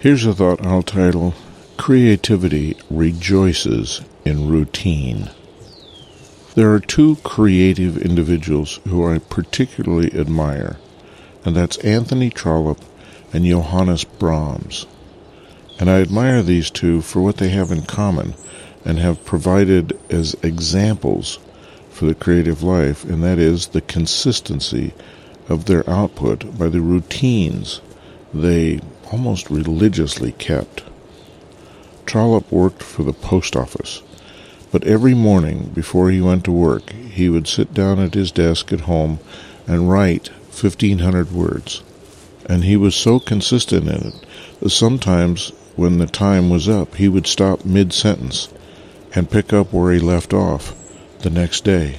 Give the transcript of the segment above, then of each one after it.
Here's a thought I'll title, Creativity Rejoices in Routine. There are two creative individuals who I particularly admire, and that's Anthony Trollope and Johannes Brahms. And I admire these two for what they have in common and have provided as examples for the creative life, and that is the consistency of their output by the routines they almost religiously kept. Trollope worked for the post office, but every morning before he went to work, he would sit down at his desk at home and write 1,500 words. And he was so consistent in it that sometimes when the time was up, he would stop mid-sentence and pick up where he left off the next day.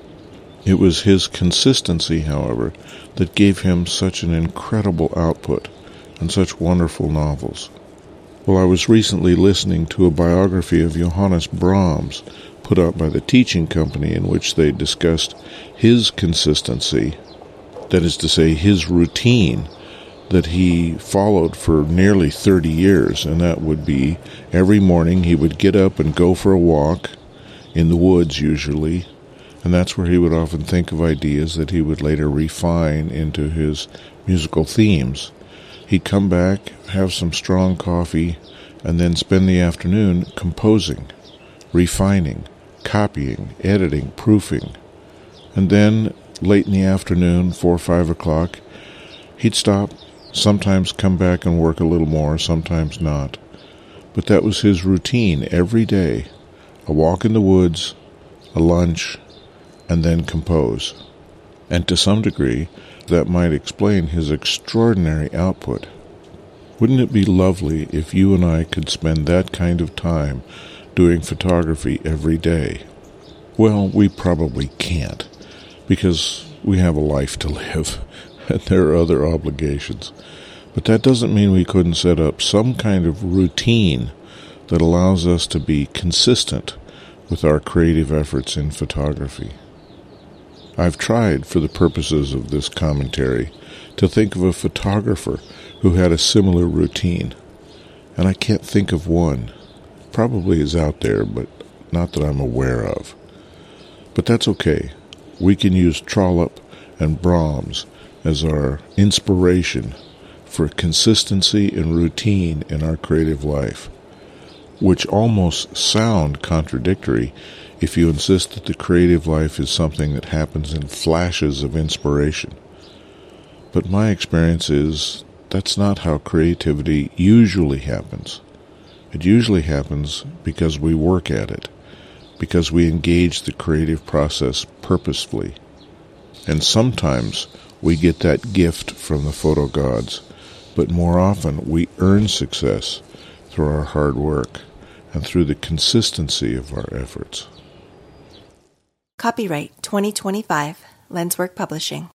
It was his consistency, however, that gave him such an incredible output and such wonderful novels. Well, I was recently listening to a biography of Johannes Brahms put out by the Teaching Company in which they discussed his consistency, that is to say, his routine that he followed for nearly 30 years, and that would be every morning he would get up and go for a walk, in the woods usually, and that's where he would often think of ideas that he would later refine into his musical themes. He'd come back, have some strong coffee, and then spend the afternoon composing, refining, copying, editing, proofing. And then, late in the afternoon, 4 or 5 o'clock, he'd stop, sometimes come back and work a little more, sometimes not. But that was his routine every day, a walk in the woods, a lunch, and then compose. And to some degree, that might explain his extraordinary output. Wouldn't it be lovely if you and I could spend that kind of time doing photography every day? Well, we probably can't, because we have a life to live, and there are other obligations. But that doesn't mean we couldn't set up some kind of routine that allows us to be consistent with our creative efforts in photography. I've tried, for the purposes of this commentary, to think of a photographer who had a similar routine, and I can't think of one. Probably is out there, but not that I'm aware of. But that's okay. We can use Trollope and Brahms as our inspiration for consistency and routine in our creative life, which almost sound contradictory if you insist that the creative life is something that happens in flashes of inspiration. But my experience is that's not how creativity usually happens. It usually happens because we work at it, because we engage the creative process purposefully. And sometimes we get that gift from the photo gods, but more often we earn success through our hard work and through the consistency of our efforts. Copyright 2025, Lenswork Publishing.